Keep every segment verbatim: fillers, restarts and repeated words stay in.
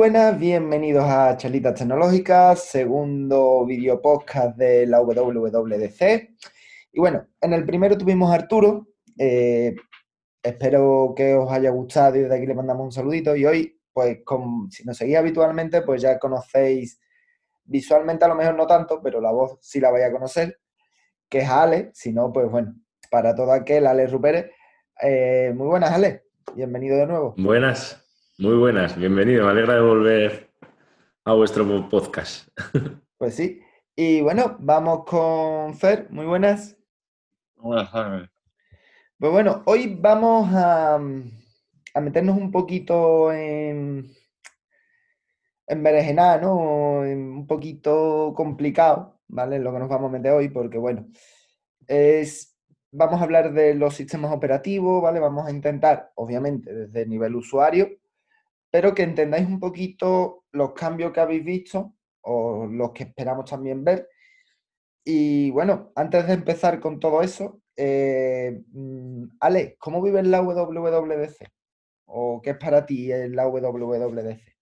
buenas, bienvenidos a Charlitas Tecnológicas, segundo video podcast de la W W D C. Y bueno, en el primero tuvimos a Arturo, eh, espero que os haya gustado y desde aquí le mandamos un saludito. Y hoy, pues con, si nos seguís habitualmente, pues ya conocéis visualmente, a lo mejor no tanto, pero la voz sí la vais a conocer, que es Ale. Si no, pues bueno, para todo aquel, Ale Rupérez. Eh, muy buenas, Ale, bienvenido de nuevo. Buenas, muy buenas, bienvenido. Me alegra de volver a vuestro podcast. Pues sí. Y bueno, vamos con Fer. Muy buenas. Buenas tardes. Pues bueno, hoy vamos a, a meternos un poquito en, en berenjena, ¿no? En un poquito complicado, ¿vale? En lo que nos vamos a meter hoy, porque bueno, es, vamos a hablar de los sistemas operativos, ¿vale? Vamos a intentar, obviamente, desde el nivel usuario, pero que entendáis un poquito los cambios que habéis visto o los que esperamos también ver. Y bueno, antes de empezar con todo eso, eh, mm, Ale, ¿cómo vives la W W D C? ¿O qué es para ti el la W W D C?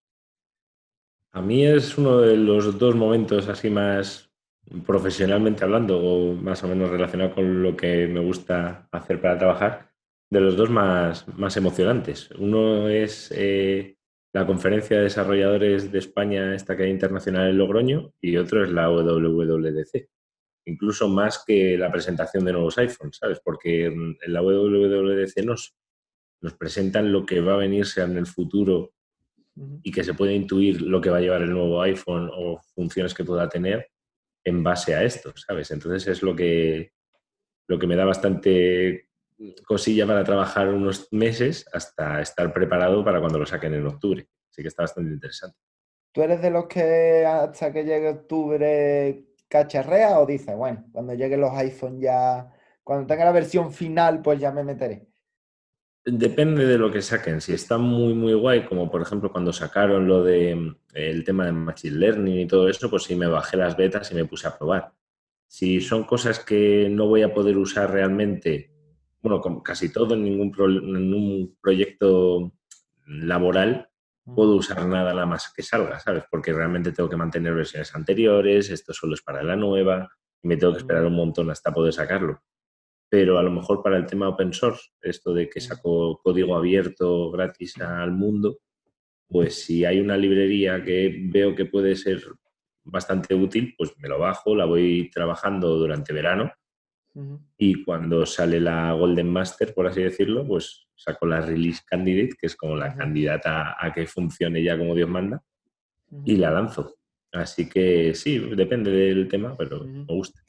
A mí es uno de los dos momentos así más profesionalmente hablando o más o menos relacionado con lo que me gusta hacer para trabajar, de los dos más, más emocionantes. Uno es eh, la conferencia de desarrolladores de España, esta que hay internacional en Logroño, y otro es la W W D C. Incluso más que la presentación de nuevos iPhones, ¿sabes? Porque en la W W D C nos nos presentan lo que va a venirse en el futuro Ujú. y que se puede intuir lo que va a llevar el nuevo iPhone o funciones que pueda tener en base a esto, ¿sabes? Entonces es lo que, lo que me da bastante cosilla para trabajar unos meses hasta estar preparado para cuando lo saquen en octubre. Así que está bastante interesante. ¿Tú eres de los que hasta que llegue octubre cacharrea o dices, bueno, cuando lleguen los iPhone ya, cuando tenga la versión final, pues ya me meteré? Depende de lo que saquen. Si está muy, muy guay, como por ejemplo cuando sacaron lo de mm, el tema de Machine Learning y todo eso, pues sí me bajé las betas y me puse a probar. Si son cosas que no voy a poder usar realmente, bueno, como casi todo en ningún, pro- en un proyecto laboral, puedo Ujú. usar nada nada más que salga, ¿sabes? Porque realmente tengo que mantener versiones anteriores, esto solo es para la nueva, y me tengo que esperar Mm, un montón hasta poder sacarlo, pero a lo mejor para el tema open source, esto de que mm, saco código abierto gratis al mundo, pues si hay una librería que veo que puede ser bastante útil, pues me lo bajo, la voy trabajando durante verano ujú, y cuando sale la Golden Master, por así decirlo, pues saco la Release Candidate, que es como la ujú, candidata a que funcione ya como Dios manda, y ujú, la lanzo. Así que sí, depende del tema, pero ujú. me gusta.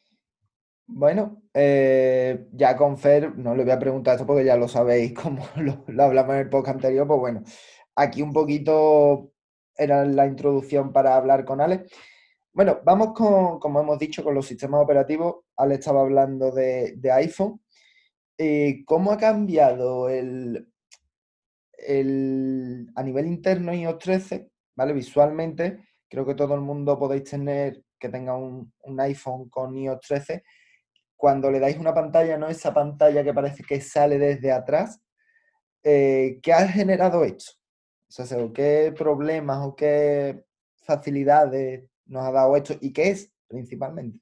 Bueno, eh, ya con Fer no le voy a preguntar esto porque ya lo sabéis como lo, lo hablamos en el podcast anterior, pues bueno, aquí un poquito era la introducción para hablar con Ale. Bueno, vamos con, como hemos dicho, con los sistemas operativos. Ale estaba hablando de, de iPhone. Eh, ¿cómo ha cambiado el, el- a nivel interno iOS trece? ¿Vale? Visualmente, creo que todo el mundo podéis tener que tenga un, un iPhone con iOS trece. Cuando le dais una pantalla, ¿no? Esa pantalla que parece que sale desde atrás, eh, ¿qué ha generado esto? O sea, o ¿qué problemas o qué facilidades nos ha dado esto? ¿Y qué es principalmente?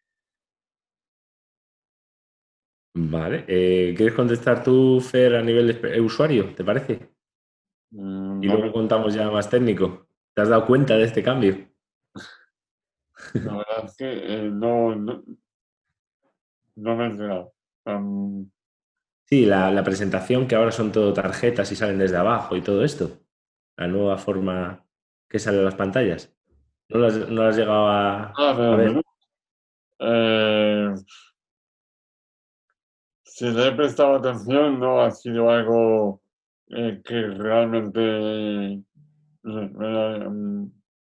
Vale. Eh, ¿quieres contestar tú, Fer, a nivel de usuario? ¿Te parece? Mm, Y No luego me, contamos ya más técnico. ¿Te has dado cuenta de este cambio? la verdad es que eh, no, no, no me he enterado. Am, Sí, la, la presentación que ahora son todo tarjetas y salen desde abajo y todo esto. La nueva forma que sale en las pantallas. ¿No las, no las has llegado a, ah, pero a el menú. ver? Eh, si le he prestado atención, no ha sido algo eh, que realmente me, me- mm,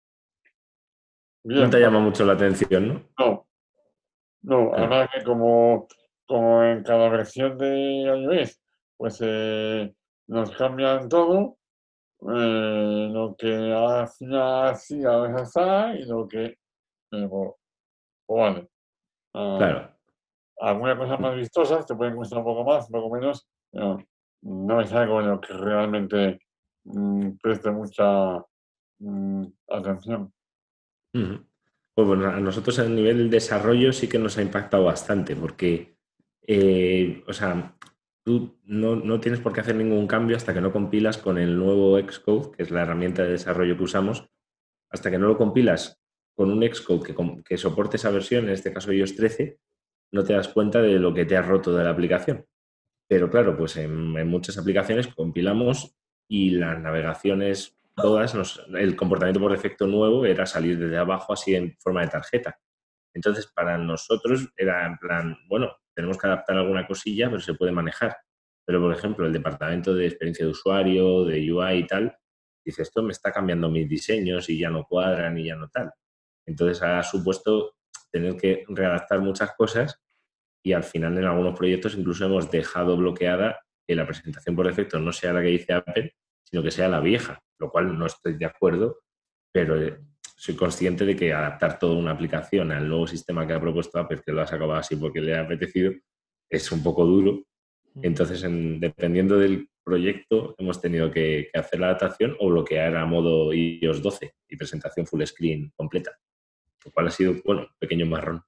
No bien. te llama mucho la atención, ¿no? No, no, Ah, además que como, como en cada versión de iOS, pues eh, nos cambian todo. Eh, lo que hacía así a veces está y lo que, eh, pues, pues vale. Ah, claro. algunas cosas más vistosas te pueden costar un poco más, un poco menos, pero no es algo en lo que realmente mm, preste mucha. mm, atención. Ujú. Pues bueno, a nosotros a nivel desarrollo sí que nos ha impactado bastante porque, eh, o sea, tú no, no tienes por qué hacer ningún cambio hasta que no compilas con el nuevo Xcode, que es la herramienta de desarrollo que usamos, hasta que no lo compilas con un Xcode que, com- que soporte esa versión, en este caso iOS trece, no te das cuenta de lo que te has roto de la aplicación. Pero claro, pues en, en muchas aplicaciones compilamos y las navegaciones todas, nos- el comportamiento por defecto nuevo era salir desde abajo así en forma de tarjeta. Entonces, para nosotros era en plan, bueno, tenemos que adaptar alguna cosilla, pero se puede manejar. Pero, por ejemplo, el departamento de experiencia de usuario, de U I y tal, dice, esto me está cambiando mis diseños y ya no cuadran y ya no tal. Entonces, ha supuesto tener que readaptar muchas cosas y al final en algunos proyectos incluso hemos dejado bloqueada que la presentación por defecto no sea la que dice Apple, sino que sea la vieja, lo cual no estoy de acuerdo, pero eh, soy consciente de que adaptar toda una aplicación al nuevo sistema que ha propuesto Apple, que lo ha sacado así porque le ha apetecido, es un poco duro. Entonces, en, dependiendo del proyecto, hemos tenido que, que hacer la adaptación o bloquear a modo iOS doce y presentación full screen completa, lo cual ha sido, bueno, un pequeño marrón.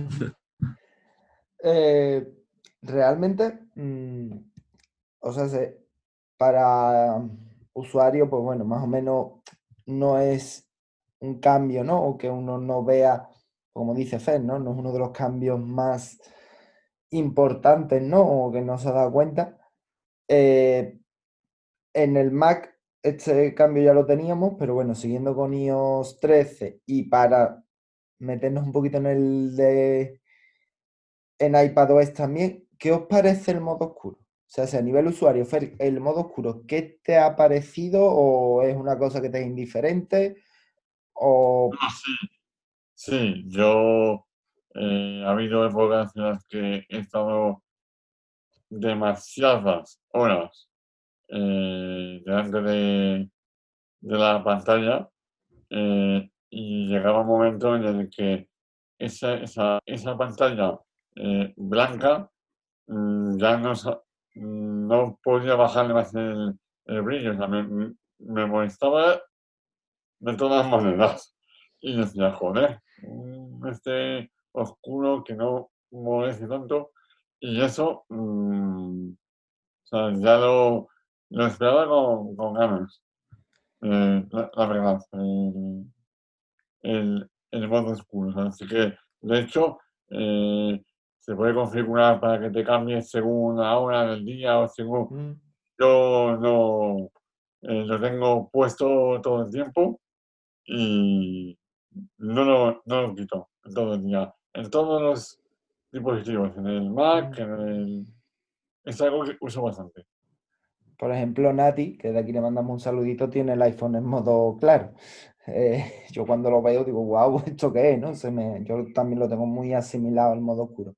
Eh, realmente, mm, o sea, se- para usuario, pues bueno, más o menos no es un cambio, ¿no? O que uno no vea, como dice Fer, ¿no? No es uno de los cambios más importantes, ¿no? O que no se da cuenta. Eh, en el Mac este cambio ya lo teníamos, pero bueno, siguiendo con iOS trece y para meternos un poquito en el de en iPadOS también, ¿qué os parece el modo oscuro? O sea, si a nivel usuario, Fer, el modo oscuro, ¿qué te ha parecido o es una cosa que te es indiferente? O Ah, sí, sí, yo eh, ha habido épocas en las que he estado demasiadas horas eh, delante de, de la pantalla eh, y llegaba un momento en el que esa, esa, esa pantalla eh, blanca mm, ya no, sa- mm, no podía bajarle más el, el brillo, o sea, me, me molestaba de todas maneras. Y decía, joder, mm, este oscuro que no moleste tanto. Y eso, mm, o sea, ya lo, lo esperaba con, con ganas, eh, la, la verdad, el, el, el modo oscuro. O sea, así que, de hecho, eh, se puede configurar para que te cambies según la hora del día o según... mm, Yo no eh, lo tengo puesto todo el tiempo y no lo, no lo quito en todo el día. En todos los dispositivos, en el Mac, mm. en el... Es algo que uso bastante. Por ejemplo, Nati, que de aquí le mandamos un saludito, tiene el iPhone en modo claro. Eh, yo cuando lo veo digo, wow, ¿esto qué es? ¿No? Se me, yo también lo tengo muy asimilado al modo oscuro.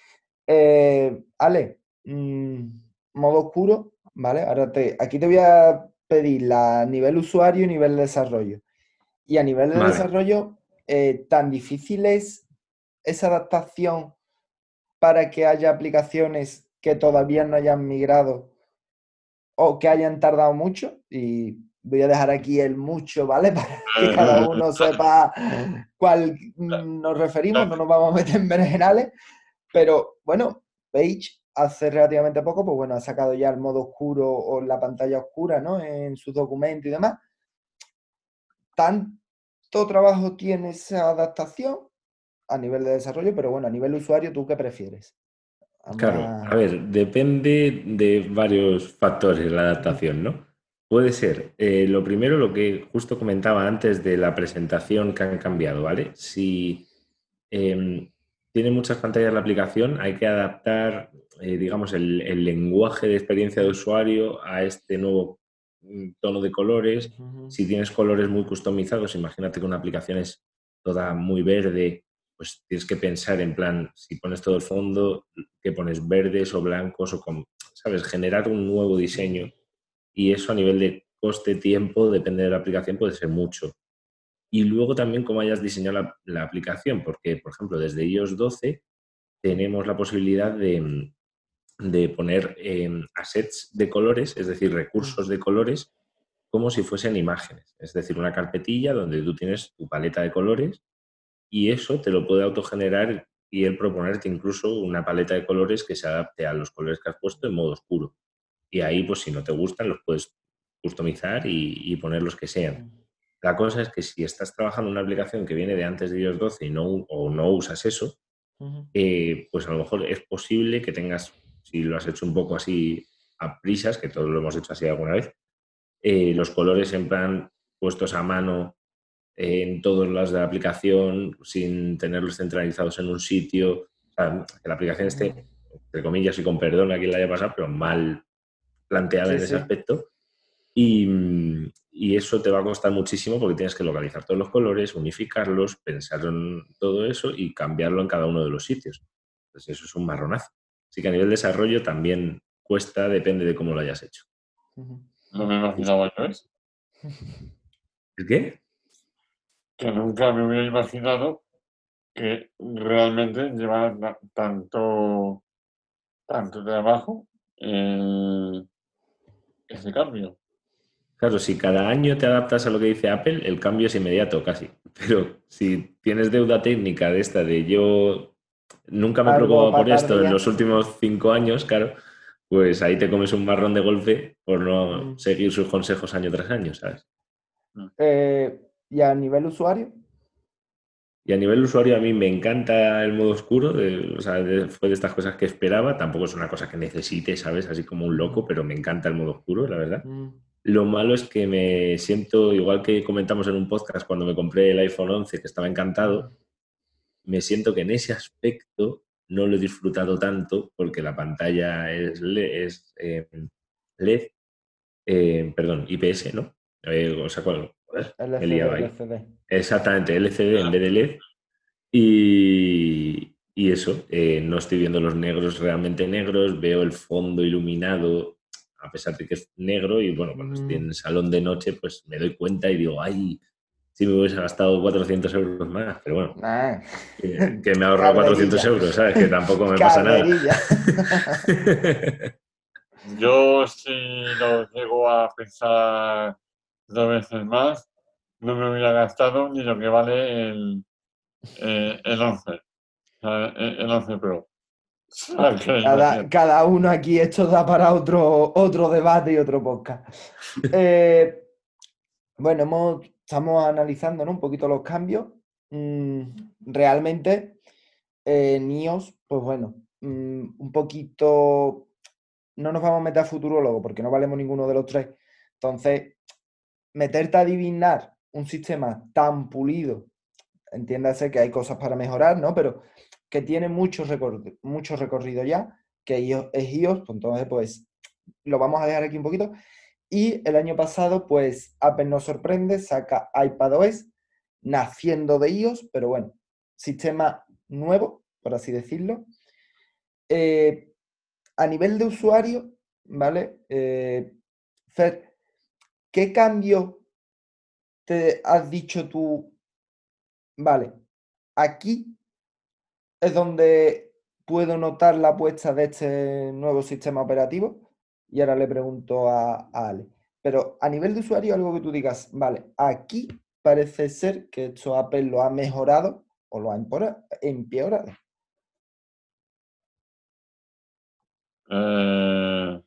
Eh, Ale, mm, modo oscuro, ¿vale? Ahora te, aquí te voy a pedir la nivel usuario y nivel desarrollo. Y a nivel de Vale. desarrollo, eh, ¿tan difícil es esa adaptación para que haya aplicaciones que todavía no hayan migrado o que hayan tardado mucho? Y voy a dejar aquí el mucho, ¿vale? Para que cada uno sepa cuál nos referimos, no nos vamos a meter en berenjenales. Pero bueno, Page hace relativamente poco, pues bueno, ha sacado ya el modo oscuro o la pantalla oscura, ¿no? En sus documentos y demás. ¿Tanto trabajo tiene esa adaptación a nivel de desarrollo? Pero bueno, a nivel usuario, ¿tú qué prefieres? Vamos Claro, a a... ver, depende de varios factores la adaptación, ¿no? Puede ser, eh, lo primero, lo que justo comentaba antes de la presentación que han cambiado, ¿vale? Si eh, tiene muchas pantallas la aplicación, hay que adaptar, eh, digamos, el, el lenguaje de experiencia de usuario a este nuevo mm, tono de colores. Ujú. Si tienes colores muy customizados, imagínate que una aplicación es toda muy verde, pues tienes que pensar en plan, si pones todo el fondo, que pones verdes o blancos o con, ¿sabes? Generar un nuevo diseño y eso a nivel de coste-tiempo, depende de la aplicación, puede ser mucho. Y luego también cómo hayas diseñado la, la aplicación, porque, por ejemplo, desde iOS doce tenemos la posibilidad de, de poner eh, assets de colores, es decir, recursos de colores como si fuesen imágenes. Es decir, una carpetilla donde tú tienes tu paleta de colores y eso te lo puede autogenerar y él proponerte incluso una paleta de colores que se adapte a los colores que has puesto en modo oscuro. Y ahí, pues si no te gustan, los puedes customizar y, y poner los que sean. La cosa es que si estás trabajando en una aplicación que viene de antes de iOS doce y no, o no usas eso, Ujú. eh, pues a lo mejor es posible que tengas, si lo has hecho un poco así a prisas, que todos lo hemos hecho así alguna vez, eh, los colores en plan puestos a mano eh, en todos lados de la aplicación, sin tenerlos centralizados en un sitio. O sea, que la aplicación Ujú. esté, entre comillas y con perdón a quien la haya pasado, pero mal planteada Sí, en ese sí. aspecto. Y, y eso te va a costar muchísimo porque tienes que localizar todos los colores, unificarlos, pensar en todo eso y cambiarlo en cada uno de los sitios. Entonces eso es un marronazo. Así que a nivel de desarrollo también cuesta, depende de cómo lo hayas hecho. Ujú. No me imaginaba yo eso. ¿El qué? Que nunca me hubiera imaginado que realmente llevara ta- tanto, tanto trabajo eh, ese cambio. Claro, si cada año te adaptas a lo que dice Apple, el cambio es inmediato casi. Pero si tienes deuda técnica de esta, de yo nunca me he Algo preocupado por para esto en tardía. los últimos cinco años, claro, pues ahí te comes un marrón de golpe por no Mm. seguir sus consejos año tras año, ¿sabes? Eh, y a nivel usuario, Y a nivel usuario a mí me encanta el modo oscuro, de- o sea, de- fue de estas cosas que esperaba, tampoco es una cosa que necesite, ¿sabes? Así como un loco, Ujú. pero me encanta el modo oscuro, la verdad. Mm. Lo malo es que me siento, igual que comentamos en un podcast cuando me compré el iPhone once, que estaba encantado, me siento que en ese aspecto no lo he disfrutado tanto porque la pantalla es, le- es eh, L E D, eh, perdón, I P S, ¿no? Eh, o sea, ¿cuál? Joder, me he L C D, liado ahí. L C D. Exactamente, L C D en vez de L E D. Y, y eso, eh, no estoy viendo los negros realmente negros, veo el fondo iluminado, a pesar de que es negro, y bueno, cuando estoy en Mm. el salón de noche, pues me doy cuenta y digo, ay, si me hubiese gastado cuatrocientos euros más, pero bueno, Nah. que, que me he ahorrado cuatrocientos Calderilla. euros, ¿sabes? Que tampoco me pasa nada. Calderilla. Yo si lo llego a pensar dos veces más, no me hubiera gastado ni lo que vale el, eh, el once, o sea, el, el once Pro. O sea, que Cada, imagínate. cada uno aquí, esto da para otro, otro debate y otro podcast. Eh, bueno, hemos, estamos analizando, ¿no?, un poquito los cambios. Mm, realmente, eh, en iOS, pues bueno, mm, un poquito. No nos vamos a meter a futurólogo porque no valemos ninguno de los tres. Entonces, meterte a adivinar un sistema tan pulido, entiéndase que hay cosas para mejorar, ¿no? Pero que tiene mucho recorrido, mucho recorrido ya, que iOS es iOS, pues entonces pues lo vamos a dejar aquí un poquito. Y el año pasado, pues Apple nos sorprende, saca iPadOS, naciendo de iOS, pero bueno, sistema nuevo, por así decirlo. Eh, a nivel de usuario, ¿vale? Eh, Fer, ¿qué cambio te has dicho tú? Vale, aquí es donde puedo notar la apuesta de este nuevo sistema operativo. Y ahora le pregunto a, a Ale. Pero a nivel de usuario, algo que tú digas, vale, aquí parece ser que esto Apple lo ha mejorado o lo ha empora- empeorado. Eh,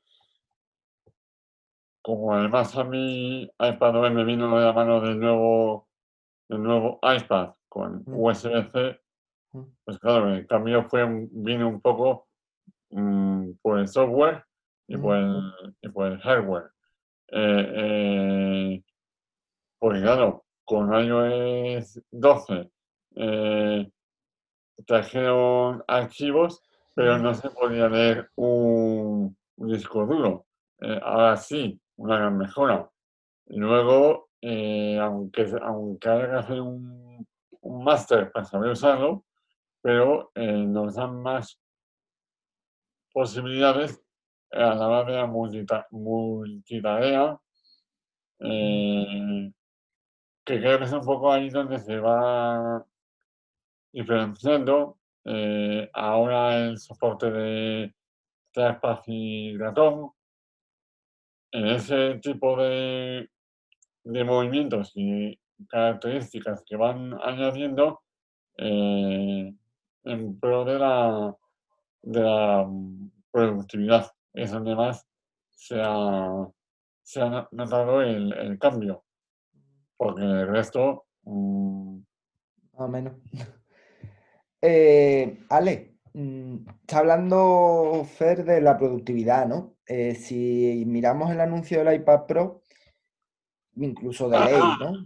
como además a mí iPadOS me vino de la mano del nuevo, del nuevo iPad con Mm, U S B-C, mm, pues claro, el cambio fue, un- vino un poco mm, por el software y por mm, el, y por el hardware. Eh, eh, porque claro, con iOS doce eh, trajeron archivos, pero mm, no se podía leer un, un disco duro. Eh, ahora sí, una gran mejora. Luego, eh, aunque, aunque haya que hacer un, un máster para saber usarlo, pero eh, nos dan más posibilidades a la hora de la multita- multitarea, mm, eh, que creo que es un poco ahí donde se va diferenciando. Eh, ahora el soporte de trackpad y ratón, en ese tipo de, de movimientos y características que van añadiendo eh, en pro de la, de la mm, productividad. Es donde más se ha, se ha no- notado el, el cambio, porque el resto, mm, Más o menos. Eh, Ale, mm, está hablando Fer de la productividad, ¿no? Eh, si miramos el anuncio del iPad Pro, incluso de ley, ¿no?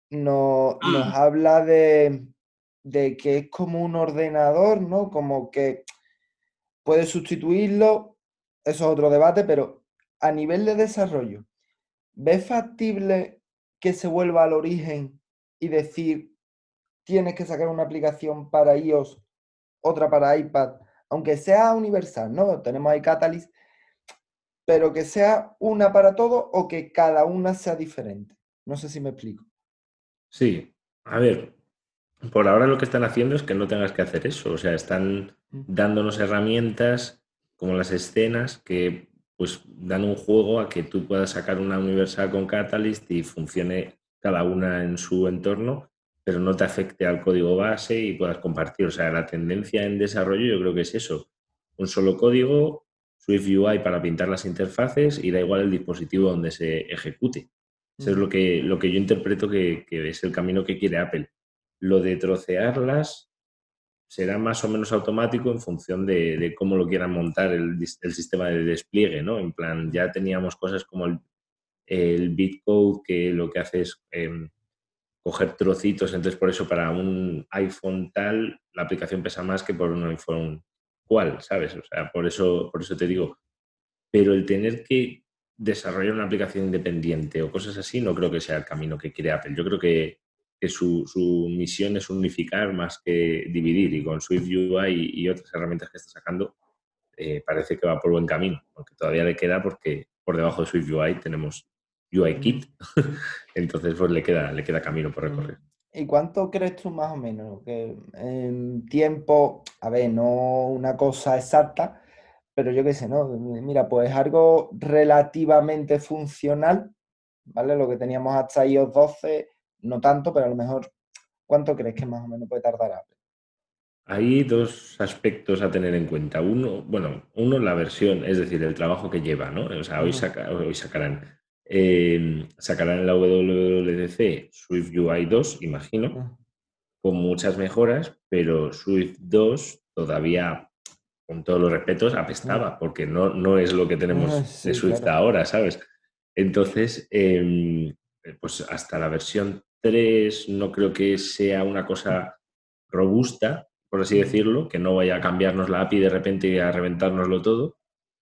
No- nos habla de, de que es como un ordenador, ¿no? Como que puede sustituirlo, eso es otro debate, pero a nivel de desarrollo, ¿ves factible que se vuelva al origen y decir, tienes que sacar una aplicación para iOS, otra para iPad, aunque sea universal, ¿no? Tenemos ahí Catalyst, pero que sea una para todo o que cada una sea diferente. No sé si me explico. Sí, a ver, por ahora lo que están haciendo es que no tengas que hacer eso. O sea, están Mm. dándonos herramientas como las escenas que pues dan un juego a que tú puedas sacar una universal con Catalyst y funcione cada una en su entorno, pero no te afecte al código base y puedas compartir. O sea, la tendencia en desarrollo yo creo que es eso. Un solo código, Swift U I para pintar las interfaces y da igual el dispositivo donde se ejecute. Eso es Mm. lo que, lo que yo interpreto que, que es el camino que quiere Apple. Lo de trocearlas será más o menos automático en función de, de cómo lo quieran montar el, el, sistema de despliegue, ¿no? En plan, ya teníamos cosas como el, el bitcode que lo que hace es eh, coger trocitos, entonces por eso para un iPhone tal la aplicación pesa más que por un iPhone cual, ¿sabes? O sea, por eso, por eso te digo. Pero el tener que desarrollar una aplicación independiente o cosas así no creo que sea el camino que quiere Apple. Yo creo que que su, su, misión es unificar más que dividir y con Swift U I y, y otras herramientas que está sacando eh, parece que va por buen camino, aunque todavía le queda porque por debajo de Swift U I tenemos U I Kit, entonces pues le queda, le queda camino por recorrer. ¿Y cuánto crees tú más o menos? Que en tiempo, a ver, no una cosa exacta, pero yo qué sé, ¿no? Mira, pues algo relativamente funcional, ¿vale? Lo que teníamos hasta iOS doce, no tanto, pero a lo mejor, ¿cuánto crees que más o menos puede tardar Apple? Hay dos aspectos a tener en cuenta. Uno, bueno, uno la versión, es decir, el trabajo que lleva, ¿no? O sea, hoy, saca, hoy sacarán, eh, sacarán en la W W D C Swift U I dos, imagino, Uh, con muchas mejoras, pero Swift dos todavía, con todos los respetos, uh, apestaba, porque no, no es lo que uh, tenemos de sí, Swift claro. ahora, ¿sabes? Entonces, eh, pues hasta la versión tres no creo que sea una cosa robusta, por así Uh, decirlo, que no vaya a cambiarnos la A P I de repente y a reventárnoslo todo.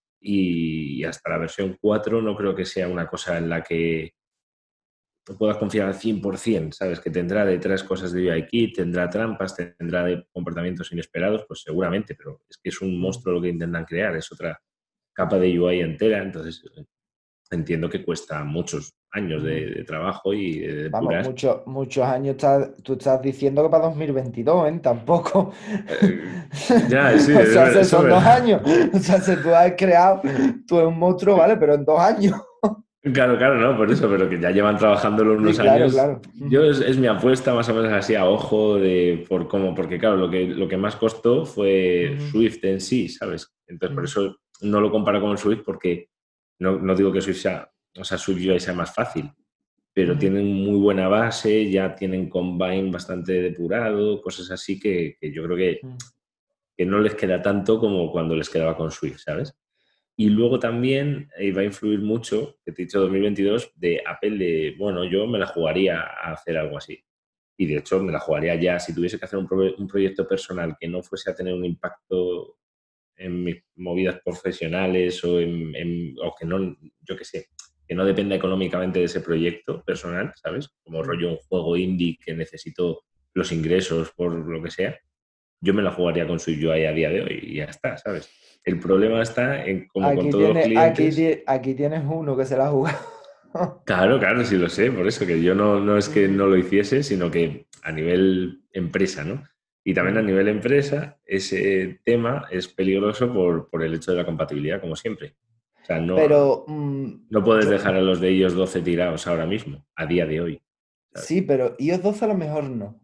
Y hasta la versión cuatro no creo que sea una cosa en la que puedas confiar al cien por ciento, ¿sabes? Que tendrá detrás cosas de U I Kit, tendrá trampas, tendrá de comportamientos inesperados, pues seguramente, pero es que es un uh. monstruo lo que intentan crear, es otra capa de U I entera, entonces entiendo que cuesta muchos años de, de trabajo y de Vamos, depurar. muchos, muchos años estás, tú estás diciendo que para dos mil veintidós, ¿eh? Tampoco. Eh, ya, sí, O es sea, ver- se- eso es son dos verdad. años. O sea, si tú has creado, tú eres un monstruo, ¿vale? Pero en dos años. Claro, claro, no, por eso, pero que ya llevan trabajándolo Sí, unos claro, años. claro. Yo es, es mi apuesta más o menos así a ojo de por cómo, porque claro, lo que, lo que más costó fue Ujú, Swift en sí, ¿sabes? Entonces, por ujú, eso no lo comparo con el Swift porque no, no digo que Swift sea, o sea, Swift U I sea más fácil, pero ujú, tienen muy buena base, ya tienen Combine bastante depurado, cosas así que, que yo creo que, ujú. que no les queda tanto como cuando les quedaba con Swift, ¿sabes? Y luego también eh, va a influir mucho, que te he dicho dos mil veintidós, de Apple de, bueno, yo me la jugaría a hacer algo así. Y de hecho me la jugaría ya. Si tuviese que hacer un, pro un proyecto personal que no fuese a tener un impacto en mis movidas profesionales o, en, en, o que no, yo qué sé, que no dependa económicamente de ese proyecto personal, ¿sabes? Como rollo un juego indie que necesito los ingresos por lo que sea, yo me la jugaría con Swift U I a día de hoy y ya está, ¿sabes? El problema está en, como con Aquí todos los tiene, aquí, clientes. ti- aquí tienes uno que se la ha jugado. Claro, claro, sí lo sé, por eso que yo no, no es que no Ujú, lo hiciese, sino que a nivel empresa, ¿no? Y también a ujú. nivel empresa, ese tema es peligroso por, por el hecho de la compatibilidad, como siempre. O sea, no, Pero mm, no puedes yo, dejar a los de iOS doce tirados ahora mismo, a día de hoy. ¿Sabes? sí, pero iOS doce a lo mejor no.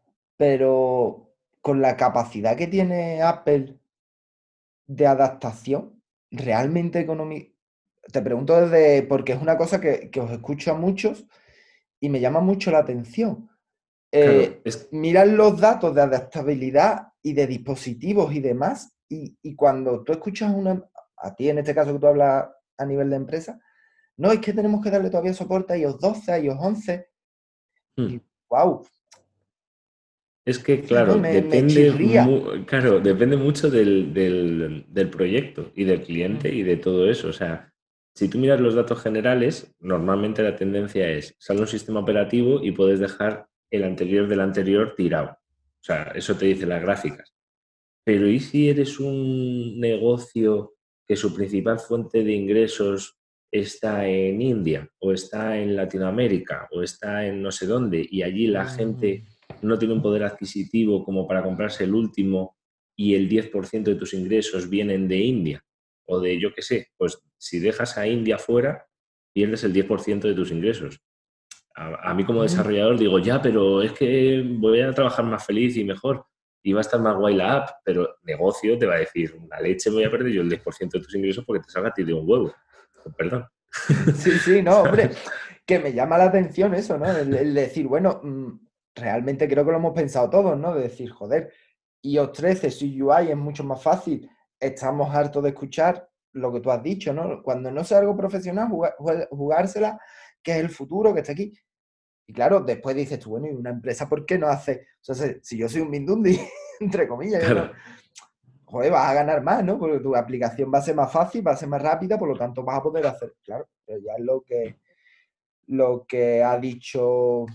Pero con la capacidad que tiene Apple de adaptación, realmente económica. Te pregunto desde, porque es una cosa que, que os escucho a muchos y me llama mucho la atención. Claro, Eh, es, miran los datos de adaptabilidad y de dispositivos y demás, y, y cuando tú escuchas una, a ti en este caso que tú hablas a nivel de empresa, no, es que tenemos que darle todavía soporte a iOS doce, a iOS once, hmm. y wow, Es que, ¿no? claro, Me, me depende, chirría. mu- claro, depende mucho del, del- del proyecto y del cliente Ujú, y de todo eso. O sea, si tú miras los datos generales, normalmente la tendencia es, sale un sistema operativo y puedes dejar el anterior del anterior tirado. O sea, eso te dice las gráficas. Pero ¿y si eres un negocio que su principal fuente de ingresos está en India o está en Latinoamérica o está en no sé dónde y allí la mm, gente no tiene un poder adquisitivo como para comprarse el último y el diez por ciento de tus ingresos vienen de India o de yo qué sé? Pues si dejas a India fuera, pierdes el diez por ciento de tus ingresos. A, a mí como ujú. desarrollador digo, ya, pero es que voy a trabajar más feliz y mejor y va a estar más guay la app, pero negocio te va a decir, la leche me voy a perder yo el diez por ciento de tus ingresos porque te salga a ti de un huevo. Con perdón. Sí, sí, no, hombre, que me llama la atención eso, ¿no? El, el decir, bueno, mm, realmente creo que lo hemos pensado todos, ¿no? De decir, joder, iOS trece, su U I es mucho más fácil, estamos hartos de escuchar lo que tú has dicho, ¿no? Cuando no sea algo profesional, jugar- jue- jugársela, que es el futuro, que está aquí. Y claro, después dices tú, bueno, ¿y una empresa por qué no hace? O sea, si si yo soy un Mindundi, entre comillas, yo no, Claro, joder, vas a ganar más, ¿no? Porque tu aplicación va a ser más fácil, va a ser más rápida, por lo tanto vas a poder hacer, claro, pero ya es lo que, lo que ha dicho,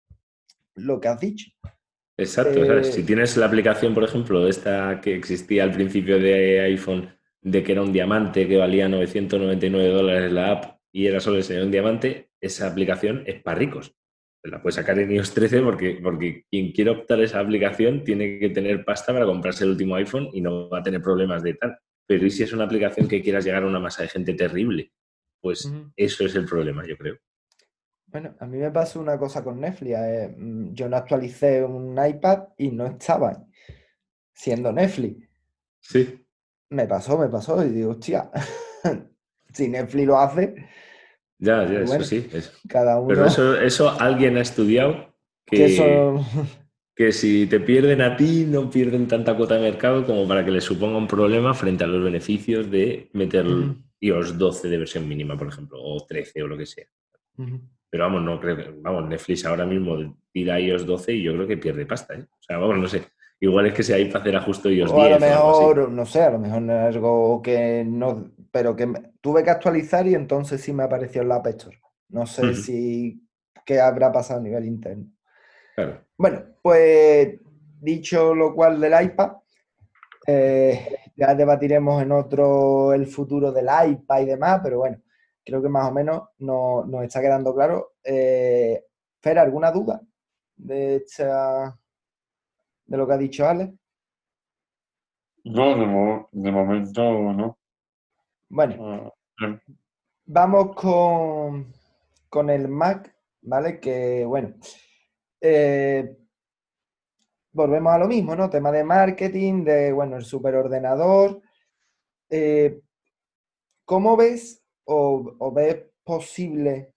lo que has dicho. exacto. ¿Sabes? Si Eh, tienes la aplicación, por ejemplo, esta que existía al principio de iPhone, de que era un diamante que valía novecientos noventa y nueve dólares la app y era solo enseñar un diamante, esa aplicación es para ricos. La puedes sacar en iOS trece porque, porque quien quiera optar a esa aplicación tiene que tener pasta para comprarse el último iPhone y no va a tener problemas de tal. Pero ¿y si es una aplicación que quieras llegar a una masa de gente terrible? Pues ujú. eso es el problema, yo creo. Bueno, a mí me pasó una cosa con Netflix. eh, mm, Yo no actualicé un iPad y no estaba siendo Netflix. Sí, Me pasó, me pasó y digo, hostia, si Netflix lo hace, ya, ya, pues eso bueno, sí. Es. cada Pero uno eso, eso alguien ha estudiado que que, son... que si te pierden a ti, no pierden tanta cuota de mercado como para que les suponga un problema frente a los beneficios de meter Ujú, iOS doce de versión mínima, por ejemplo, o trece o lo que sea. ujú. Pero vamos, no creo que, vamos, Netflix ahora mismo tira iOS doce y yo creo que pierde pasta, ¿eh? O sea, vamos, no sé. Igual es que si hay para hacer ajuste iOS O a lo diez o algo así. mejor, no sé, a lo mejor no es algo que no, pero que me- tuve que actualizar y entonces sí me apareció en la App Store. No sé Ujú. si qué habrá pasado a nivel interno. Claro. Bueno, pues dicho lo cual del iPad, eh, ya debatiremos en otro el futuro del iPad y demás, pero bueno, creo que más o menos no- nos está quedando claro. Eh, Fer, ¿alguna duda de, esta- de lo que ha dicho Alex? No, de, mo- de momento no. Bueno. Ah, em, Vamos con, con el Mac, ¿vale? Que bueno, eh, volvemos a lo mismo, ¿no? Tema de marketing, de, bueno, el superordenador. Eh, ¿Cómo ves o, o ves posible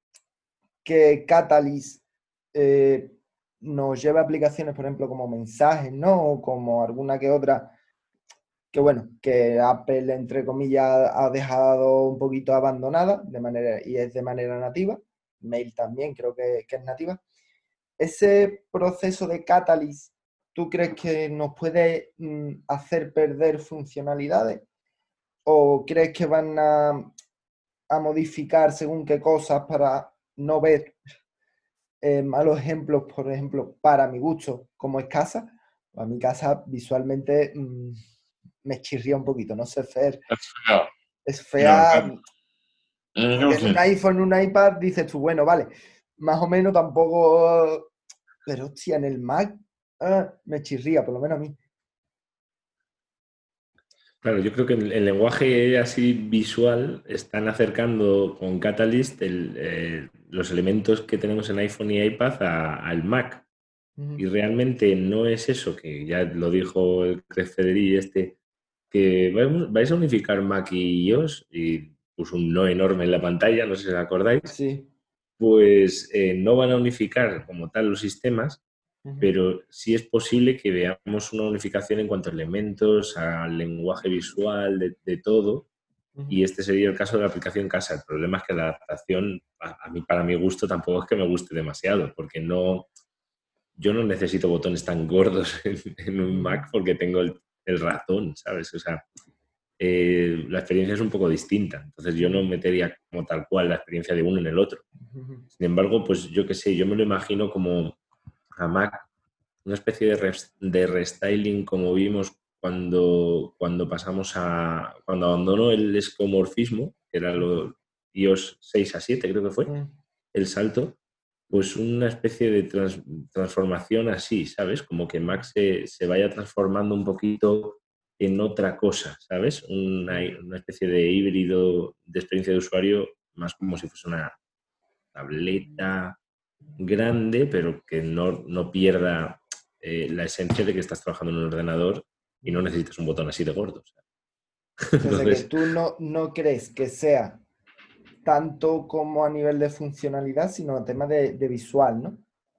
que Catalyst eh, nos lleve a aplicaciones, por ejemplo, como mensajes, ¿no? O como alguna que otra, que bueno, que Apple, entre comillas, ha dejado un poquito abandonada de manera, y es de manera nativa. Mail también creo que, que es nativa. Ese proceso de Catalyst, ¿tú crees que nos puede mm, hacer perder funcionalidades? ¿O crees que van a, a modificar según qué cosas para no ver eh, malos ejemplos, por ejemplo, para mi gusto, como es casa? A mi casa visualmente mm, me chirría un poquito, no sé, Fer, es feo. es Y la fea, verdad, porque en un inútil. iPhone, en un iPad dices tú, bueno, vale, más o menos tampoco, pero hostia, en el Mac ah, me chirría, por lo menos a mí. Claro, yo creo que el, el lenguaje así visual están acercando con Catalyst el, eh, los elementos que tenemos en iPhone y iPad a- al Mac. Y Ujú. realmente no es eso, que ya lo dijo el Craig Federighi este, que vais, vais a unificar Mac y iOS, y puso un no enorme en la pantalla, no sé si os acordáis, Sí. pues eh, no van a unificar como tal los sistemas, Ujú. pero sí es posible que veamos una unificación en cuanto a elementos, al lenguaje visual, de, de todo, Ujú. y este sería el caso de la aplicación casa. El problema es que la adaptación, a, a mí, para mi gusto, tampoco es que me guste demasiado, porque no, yo no necesito botones tan gordos en, en un Ujú. Mac porque tengo el, el ratón, ¿sabes? O sea, eh, la experiencia es un poco distinta. Entonces yo no Ujú. metería como tal cual la experiencia de uno en el otro. Ujú. Sin embargo, pues yo qué sé, yo me lo imagino como a Mac, una especie de, res- de restyling como vimos cuando, cuando pasamos a, cuando abandonó el escomorfismo, que era lo iOS seis a siete creo que fue, Ujú. el salto, pues una especie de trans- transformación así, ¿sabes? Como que Mac se, se vaya transformando un poquito en otra cosa, ¿sabes? Una, Ujú. una especie de híbrido de experiencia de usuario, más como si fuese una tableta grande, pero que no, no pierda eh, la esencia de que estás trabajando en un ordenador y no Ujú. necesitas un botón así de gordo. O sea. O sea, sé que Entonces, tú no, no crees que sea tanto como a nivel de funcionalidad, sino a tema de, de visual, ¿no?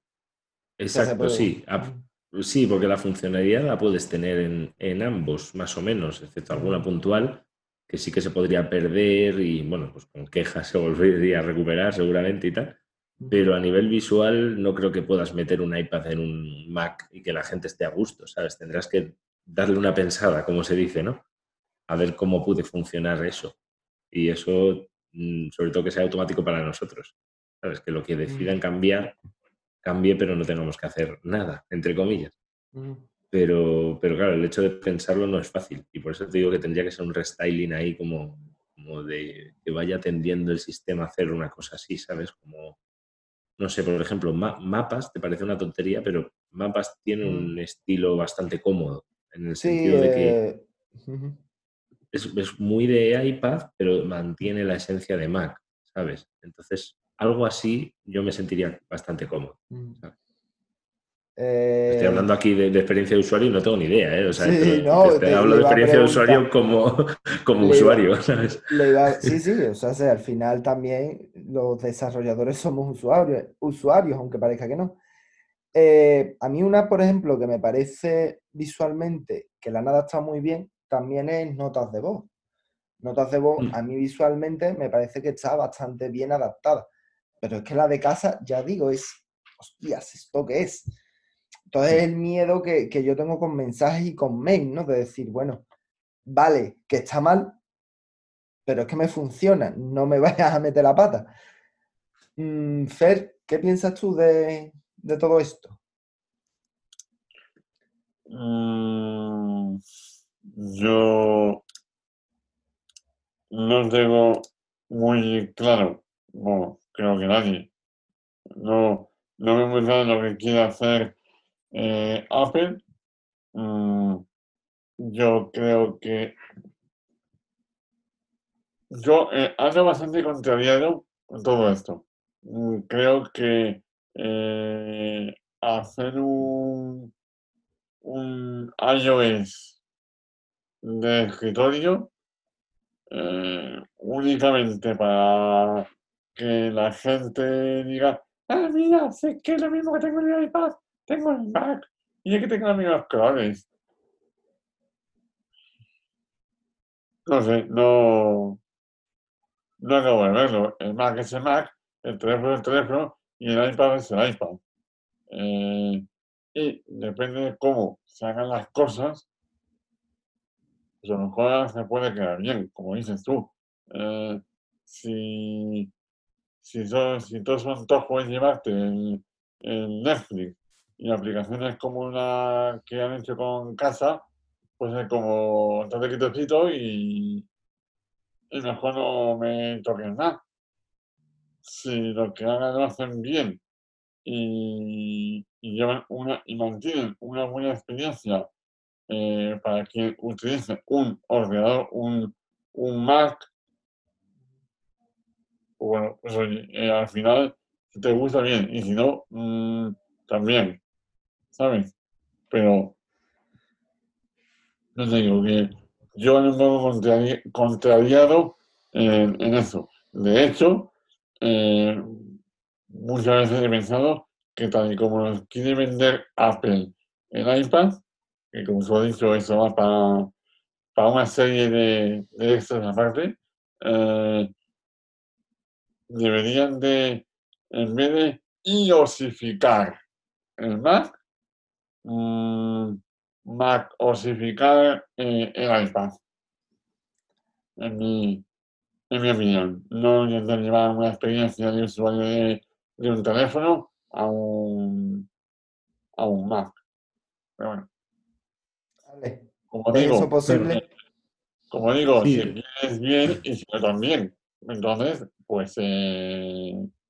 O sea, se exacto, puede. sí. A- Ujú. sí, porque la funcionalidad la puedes tener en, en ambos, más o menos, excepto alguna Ujú. puntual, que sí que se podría perder y, bueno, pues con quejas se volvería a recuperar seguramente y tal. Ujú. Pero a nivel visual no creo que puedas meter un iPad en un Mac y que la gente esté a gusto, ¿sabes? Tendrás que darle una pensada, como se dice, ¿no? A ver cómo puede funcionar eso. Y eso, mm, sobre todo que sea automático para nosotros. ¿Sabes? Que lo que Ujú. decidan cambiar, cambie, pero no tengamos que hacer nada, entre comillas. Ujú. Pero, pero claro, el hecho de pensarlo no es fácil. Y por eso te digo que tendría que ser un restyling ahí como, como de que vaya tendiendo el sistema a hacer una cosa así, ¿sabes? Como, no sé, por ejemplo, ma- Mapas, te parece una tontería, pero Mapas tiene Ujú. un estilo bastante cómodo, en el Sí, sentido de que eh, ujú. es, es muy de iPad, pero mantiene la esencia de Mac, ¿sabes? Entonces, algo así yo me sentiría bastante cómodo. Ujú. ¿Sabes? Estoy Eh, hablando aquí de, de experiencia de usuario y no tengo ni idea, ¿eh? O sea, sí, te, te- no, te te- hablo le de iba a experiencia de usuario preguntar. como, como Le iba, usuario, ¿sabes? le iba, sí, sí, o sea, sí, al final también los desarrolladores somos usuarios, usuarios, aunque parezca que no. Eh, a mí una, por ejemplo, que me parece visualmente que la han adaptado muy bien, también es notas de voz. Notas de voz, a mí visualmente me parece que está bastante bien adaptada. Pero es que la de casa, ya digo, es, hostias, ¿esto qué es? Entonces el miedo que, que yo tengo con mensajes y con mail, ¿no? De decir, bueno, vale, que está mal, pero es que me funciona, no me vayas a meter la pata. Mm, Fer, ¿qué piensas tú de, de todo esto? Mm, yo no tengo muy claro, bueno, creo que nadie, no, no veo muy claro lo que quiere hacer eh, Apple. Mm, yo creo que yo eh, ando bastante contrariado con todo esto. Mm, creo que eh, hacer un, un iOS de escritorio eh, únicamente para que la gente diga, ah, mira, sé que es lo mismo que tengo en el iPad, tengo el Mac y es que tengo los mismos colores. No sé, no, no acabo de verlo. El Mac es el Mac, el teléfono es el teléfono y el iPad es el iPad. Eh, y depende de cómo se hagan las cosas, pues a lo mejor se puede quedar bien, como dices tú. Eh, si Si, son, si todos son todos pueden llevarte en, en Netflix y aplicaciones como la que han hecho con casa, pues es como date quietecito y, y mejor no me toquen nada. Si lo que hagan lo hacen bien y, y llevan una y mantienen una buena experiencia eh, para quien utilice un ordenador, un, un Mac, bueno, pues oye, eh, al final, si te gusta bien, y si no, mm, también, ¿sabes? Pero no te digo que yo no me pongo contrari- contrariado en, en eso. De hecho, eh, muchas veces he pensado que tal y como nos quiere vender Apple el iPad, que como os he dicho, eso va para, para una serie de, de extras aparte, eh, deberían de, en vez de iosificar el Mac, mm, Mac-osificar eh, el iPad, en mi, en mi opinión. No intentar llevar una experiencia de usuario de, de un teléfono a un, a un Mac. Pero bueno, Vale. como ¿Es eso digo, Claro, posible? como digo, si sí, quieres bien y si no también. Entonces, pues eh,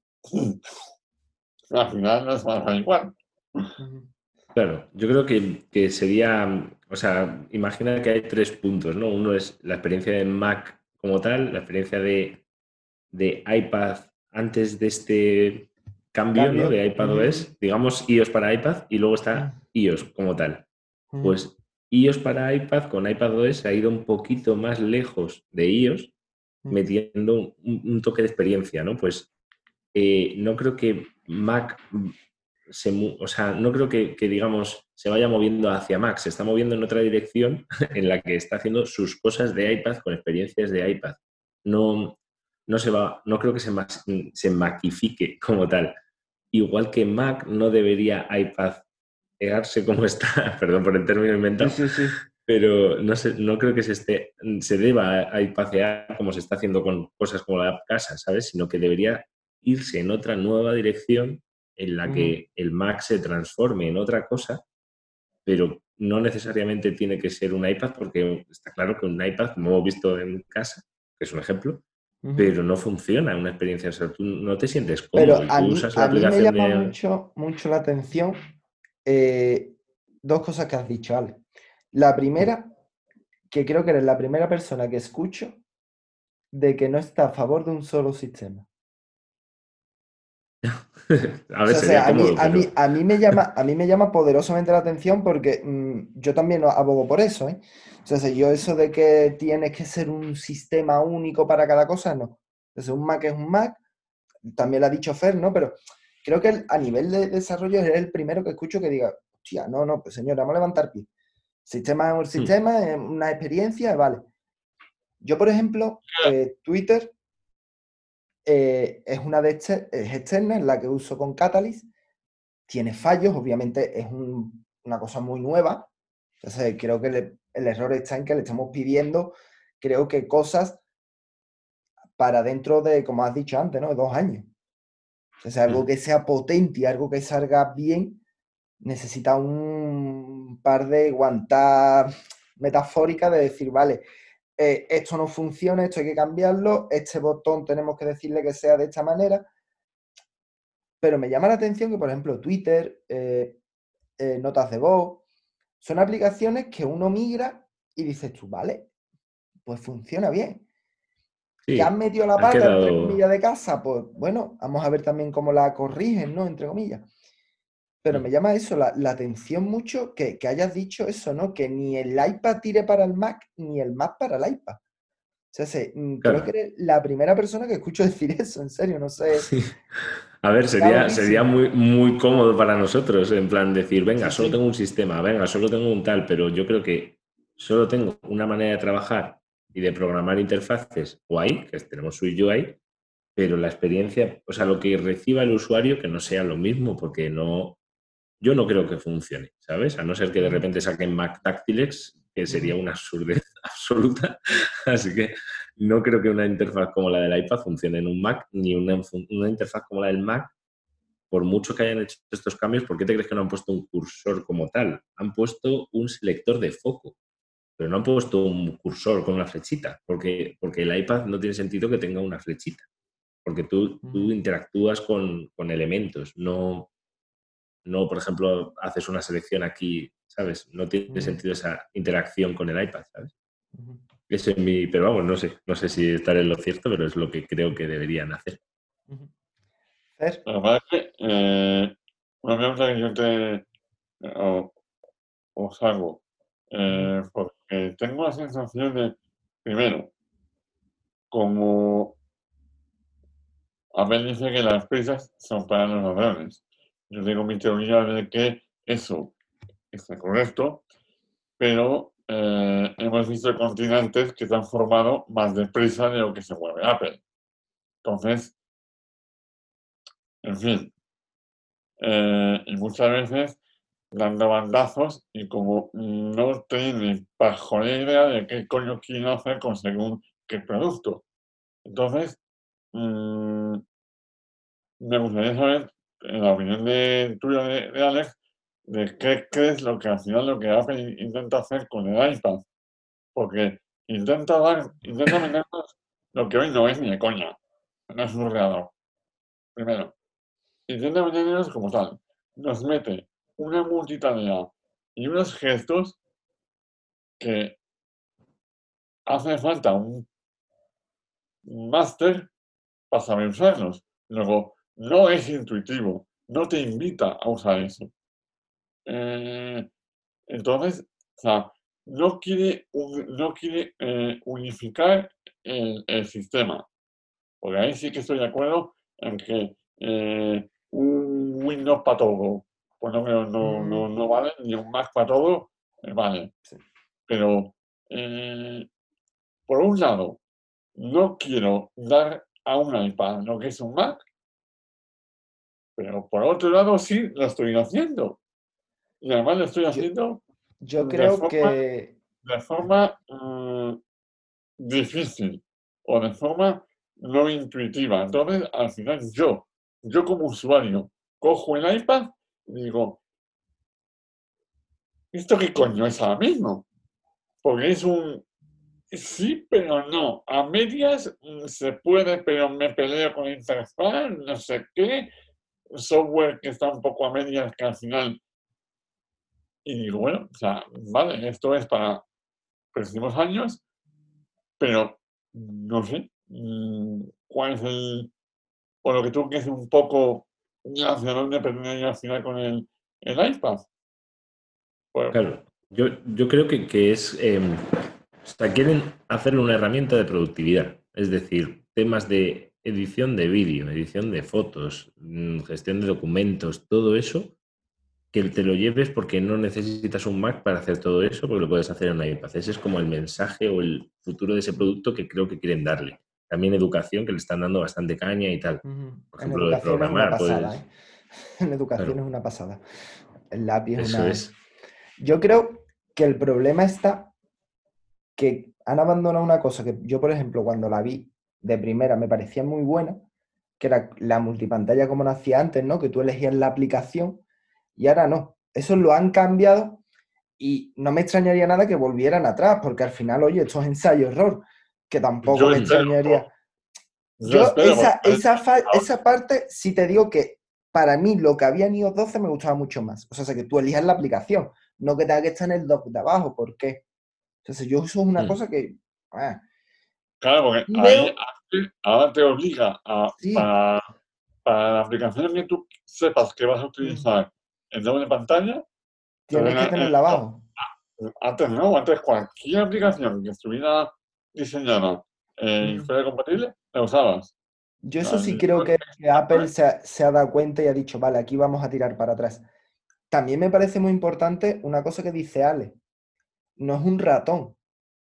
al final nos va a dar igual. Ujú, claro. Yo creo que, que sería, o sea, imagina que hay tres puntos, ¿no? Uno es la experiencia de Mac como tal, la experiencia de, de iPad antes de este cambio, ¿no? cambio. De Ujú, iPadOS, digamos iOS para iPad, y luego ujú, está iOS como tal. ujú, Pues iOS para iPad con iPadOS se ha ido un poquito más lejos de iOS, ujú, metiendo un, un toque de experiencia, ¿no? Pues eh, no creo que Mac se, o sea, no creo que, que, digamos, se vaya moviendo hacia Mac, se está moviendo en otra dirección en la que está haciendo sus cosas de iPad con experiencias de iPad. No, no se va, no creo que se, se macifique como tal. Igual que Mac no debería iPad pegarse como está, perdón por el término Sí, inventado, sí, sí. pero no, sé, no creo que se, esté, se deba a iPadear como se está haciendo con cosas como la app Casa, ¿sabes? Sino que debería irse en otra nueva dirección en la Ujú, que el Mac se transforme en otra cosa, pero no necesariamente tiene que ser un iPad, porque está claro que un iPad, como hemos visto en casa, que es un ejemplo, ujú. pero no funciona una experiencia, o sea, tú no te sientes cómodo Pero y a tú mí, usas la a mí me aplicación llama de... mucho, mucho la atención eh, dos cosas que has dicho, Ale. La primera, que creo que eres la primera persona que escucho de que no está a favor de un solo sistema. A O ver, sea, o sería sea, a mí, cómodo, a mí, pero... a mí me llama, a mí me llama poderosamente la atención porque mm, yo también lo abogo por eso, ¿eh? O sea, si yo eso de que tienes que ser un sistema único para cada cosa, no. Entonces, un Mac es un Mac, también lo ha dicho Fer, ¿no? Pero creo que el- a nivel de desarrollo es el primero que escucho que diga, hostia, no, no, pues señor, vamos a levantar pie. Sistema es un Hmm, sistema, es una experiencia, vale. Yo, por ejemplo, eh, Twitter eh, es una de exter- es externa, en la que uso con Catalyst. Tiene fallos, obviamente es un- una cosa muy nueva. Entonces, creo que le- el error está en que le estamos pidiendo, creo que cosas para dentro de, como has dicho antes, ¿no? Dos años. Entonces, algo hmm. que sea potente y algo que salga bien, necesita un par de guantas metafóricas de decir, vale, eh, esto no funciona, esto hay que cambiarlo, este botón tenemos que decirle que sea de esta manera. Pero me llama la atención que, por ejemplo, Twitter, eh, eh, notas de voz, son aplicaciones que uno migra y dices tú, vale, pues funciona bien. Que han Sí, metido la han pata, entre comillas, quedado... de casa, pues bueno, vamos a ver también cómo la corrigen, ¿no? Entre comillas. Pero Hmm, me llama eso, la, la atención mucho que, que hayas dicho eso, ¿no? Que ni el iPad tire para el Mac, ni el Mac para el iPad. O sea, se- mm, creo que claro. eres la primera persona que escucho decir eso, en serio, no sé. Sí. A ver, Está sería, sería loquísimo. muy, muy cómodo para nosotros, en plan decir, Sí, venga, solo tengo sí. un sistema, venga, solo tengo un tal, pero yo creo que solo tengo una manera de trabajar y de programar interfaces guay, que tenemos su U I, pero la experiencia, o sea, lo que reciba el usuario que no sea lo mismo, porque no, yo no creo que funcione, ¿sabes? A no ser que de Ujú, repente saquen Mac Tactilex, que sería ujú, una absurdez absoluta. Así que no creo que una interfaz como la del iPad funcione en un Mac, ni una, una interfaz como la del Mac, por mucho que hayan hecho estos cambios. ¿Por qué te crees que no han puesto un cursor como tal? Han puesto un selector de foco, pero no han puesto un cursor con una flechita, porque, porque el iPad no tiene sentido que tenga una flechita, porque tú, tú ujú. interactúas con, con elementos, no, no, por ejemplo, haces una selección aquí, ¿sabes? No tiene Ujú. sentido esa interacción con el iPad, ¿sabes? Ujú. Eso es mi... Pero vamos, no sé. No sé si estaré en lo cierto, pero es lo que creo que deberían hacer. Ujú. Fer, La verdad es que eh, una pregunta que yo te o- os hago, ujú, eh, porque tengo la sensación de, primero, como Abel dice que las prisas son para los ladrones. Yo tengo mi teoría de que eso está correcto, pero eh, hemos visto continentes que se han formado más deprisa de lo que se mueve Apple. Entonces, en fin, eh, y muchas veces dando bandazos y como no tienen pajolera idea de qué coño quieren hacer con según qué producto. Entonces, mm, me gustaría saber, en la opinión de tuya, de, de Alex, de qué crees lo que al final lo que Apple in- intenta hacer con el iPad. Porque intenta dar, intenta meternos lo que hoy no es ni de coña. No es un ordenador. Primero, intenta meternos como tal. Nos mete una multitarea y unos gestos que hace falta un máster para saber usarlos. Luego, no es intuitivo, no te invita a usar eso. Eh, entonces, o sea, no quiere, un- no quiere eh, unificar el, el sistema. Porque ahí sí que estoy de acuerdo en que eh, un Windows para todo, pues no, creo- no, no, mm, no vale, ni un Mac para todo, eh, vale. sí. Pero, eh, por un lado, no quiero dar a un iPad lo que es un Mac, pero por otro lado sí lo estoy haciendo. Y además lo estoy Yo, haciendo yo de creo forma, que... de forma mm, difícil o de forma no intuitiva. Entonces, al final yo, yo como usuario, cojo el iPad y digo, ¿esto qué coño es ahora mismo? Porque es un sí, pero no. A medias mm, se puede, pero me peleo con la interfaz, no sé qué. Software que está un poco a medias que al final. Y digo, bueno, o sea, vale, esto es para próximos años, pero no sé mm, cuál es el, por lo que tú que es un poco hacia dónde pretenden ir al final con el, el iPad. Pues, Claro, yo, yo creo que, que es... eh, o sea, quieren hacerle una herramienta de productividad. Es decir, temas de edición de vídeo, edición de fotos, mm, gestión de documentos, todo eso, que te lo lleves porque no necesitas un Mac para hacer todo eso, porque lo puedes hacer en un iPad. Ese es como el mensaje o el futuro de ese producto que creo que quieren darle. También educación, que le están dando bastante caña y tal. Ujú. Por En ejemplo, lo de educación es una programar, pasada, ¿eh? pues, En educación es claro, una pasada. El lápiz es eso una... es. Yo creo que el problema está que han abandonado una cosa que yo, por ejemplo, cuando la vi de primera me parecía muy buena, que era la multipantalla como nacía antes, ¿no? Que tú elegías la aplicación y ahora no. Eso lo han cambiado y no me extrañaría nada que volvieran atrás, porque al final, oye, esto es ensayo-error, que tampoco yo me espero, extrañaría. yo Yo espero, esa, porque esa, fa- esa parte sí te digo que para mí lo que había en iOS doce me gustaba mucho más. O sea, que tú elijas la aplicación, no que tenga que estar en el dock de abajo. ¿Por qué? Entonces yo eso es una Mm, cosa que... ah, claro, porque y ahí veo, antes- ahora te obliga a, sí, para, para la aplicación que tú sepas que vas a mm, utilizar en doble pantalla, te tienes que ordena el tenerla dock. abajo. Antes no, antes cualquier aplicación que estuviera diseñada eh, y Mm. fuera compatible, la usabas. Yo O eso sea, sí ni- creo que, que Apple se ha, se ha dado cuenta y ha dicho, vale, aquí vamos a tirar para atrás. También me parece muy importante una cosa que dice Ale, no es un ratón,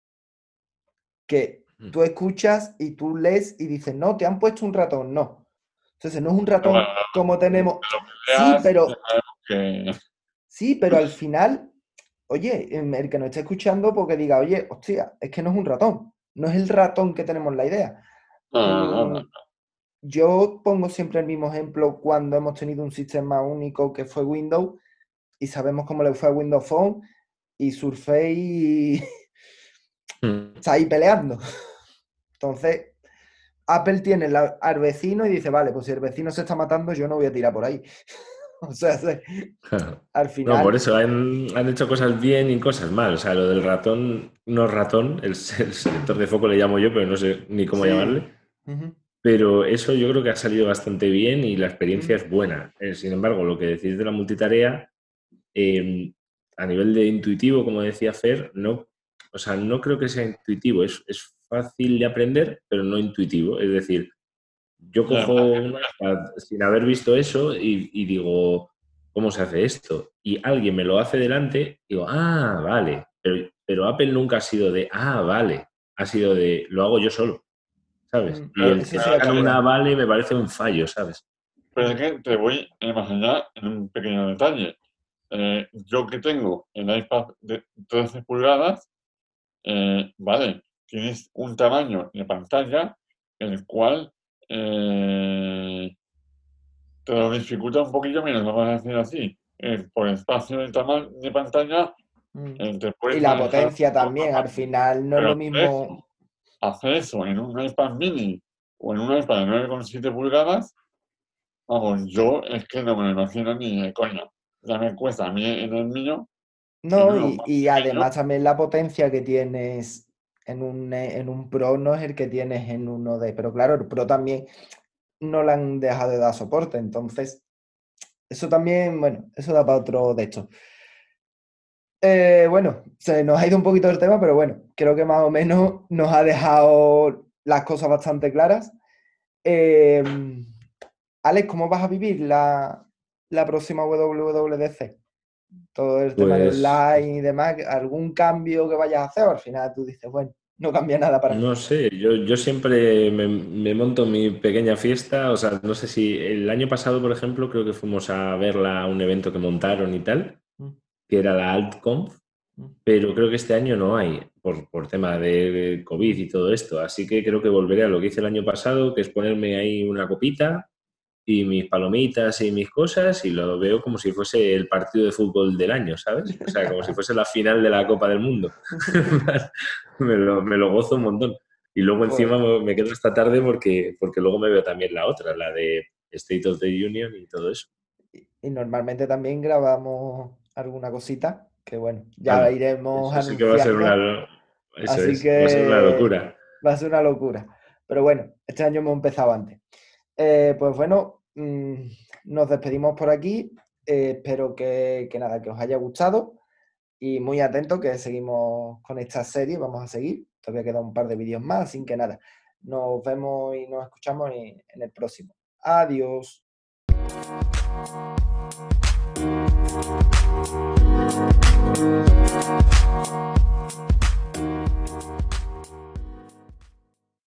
que mm. tú escuchas y tú lees y dices, no, te han puesto un ratón, no. Entonces no es un Pero bueno, ratón como tenemos. lo que Sí, leas, ya pero sabemos que... sí, pero al final, oye, em, el que nos esté escuchando, porque diga, oye, hostia, es que no es un ratón, no es el ratón que tenemos la idea. No, no, Mm, no, yo pongo siempre el mismo ejemplo cuando hemos tenido un sistema único que fue Windows y sabemos cómo le fue a Windows Phone y Surface y Mm. está ahí peleando. Entonces, Apple tiene la- al vecino y dice, vale, pues si el vecino se está matando, yo no voy a tirar por ahí. O sea, se- al No, por final... eso han, han hecho cosas bien y cosas mal. O sea, lo del ratón no es ratón, el, el selector de foco le llamo yo, pero no sé ni cómo Sí. llamarle. Ujú, Pero eso yo creo que ha salido bastante bien y la experiencia ujú, es buena. Eh, sin embargo, lo que decís de la multitarea, eh, a nivel de intuitivo, como decía Fer, no, o sea, no creo que sea intuitivo. Es, es fácil de aprender, pero no intuitivo. Es decir, yo Y cojo además, un iPad sin haber visto eso y, y digo, ¿cómo se hace esto? Y alguien me lo hace delante, digo, ah, vale. Pero, pero Apple nunca ha sido de, ah, vale. Ha sido de, lo hago yo solo, ¿sabes? ujú. Y pero, el Eso que estoy de tengan una acuerdo. vale me parece un fallo, ¿sabes? pero es que te voy a imaginar en un pequeño detalle. Eh, yo que tengo el iPad de trece pulgadas, eh, vale, tienes un tamaño de pantalla el cual eh, te lo dificulta un poquillo menos, vamos a decir así. Eh, por espacio de tamaño de pantalla, Mm. eh, te Y puedes la manejar un potencia poco también, más al fácil. final no es Pero lo hacer mismo. eso, hacer eso en un iPad mini o en un iPad de nueve coma siete pulgadas, vamos, yo es que no me lo imagino ni de coña. Ya me cuesta a mí en el mío, en No, uno y, más y pequeño, además también la potencia que tienes en un, eh, en un Pro no es el que tienes en uno de. Pero claro, el Pro también no le han dejado de dar soporte. Entonces, eso también, bueno, eso da para otro de estos. Eh, bueno, se nos ha ido un poquito el tema, pero bueno, creo que más o menos nos ha dejado las cosas bastante claras. Eh, Alex, ¿cómo vas a vivir la, la próxima W W D C? Todo el tema de Pues online y demás, ¿algún cambio que vayas a hacer? O al final tú dices, bueno, no cambia nada para mí. no sé, yo, yo siempre me, me monto mi pequeña fiesta. O sea, no sé si el año pasado, por ejemplo, creo que fuimos a verla a un evento que montaron y tal, Mm, que era la AltConf, mm, pero creo que este año no hay, por, por tema de COVID mm. y todo esto. Así que creo que volveré a lo que hice el año pasado, que es ponerme ahí una copita y mis palomitas y mis cosas, y lo veo como si fuese el partido de fútbol del año, ¿sabes? O sea, como si fuese la final de la Copa del Mundo. me, lo, me lo gozo un montón. Y luego Pues, encima me me quedo esta tarde porque, porque luego me veo también la otra, la de State of the Union y todo eso. y, y normalmente también grabamos alguna cosita, que bueno, ya Hala, iremos eso sí que va a ser una... anunciando, Eso así es, va a ser una que locura. va a ser una locura. Pero bueno, este año hemos empezado antes. Eh, pues bueno, mm, nos despedimos por aquí. Eh, espero que, que nada, que os haya gustado y muy atentos que seguimos con esta serie. Vamos a seguir. Todavía queda un par de vídeos más, así que nada, nos vemos y nos escuchamos en en el próximo. Adiós.